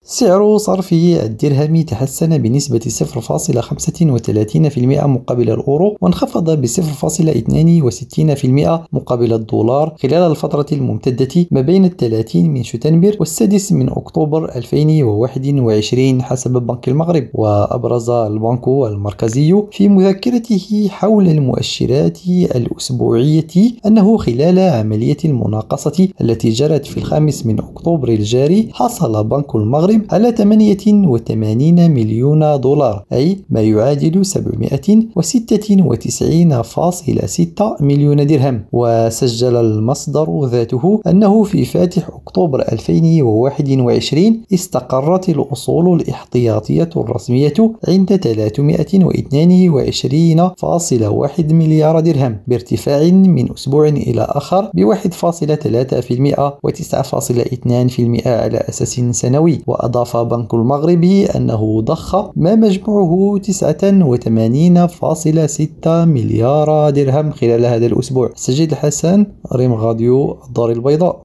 سعر صرف الدرهم تحسن بنسبة 0.35% مقابل الأورو، وانخفض ب 0.62% مقابل الدولار خلال الفترة الممتدة ما بين 30 من شتنبر و6 من أكتوبر 2021 حسب بنك المغرب. وأبرز البنك المركزي في مذكرته حول المؤشرات الأسبوعية أنه خلال عملية المناقصة التي جرت في 5 من أكتوبر الجاري حصل بنك المغرب على 88 مليون دولار، أي ما يعادل 796.6 مليون درهم. وسجل المصدر ذاته أنه في فاتح أكتوبر 2021 استقرت الأصول الاحتياطية الرسمية عند 322.1 مليار درهم، بارتفاع من أسبوع إلى آخر ب1.3% و9.2% على أساس سنوي. وأضاف بنك المغرب أنه ضخ ما مجموعه 89.6 مليار درهم خلال هذا الأسبوع. سجد الحسن، ريم راديو الدار البيضاء.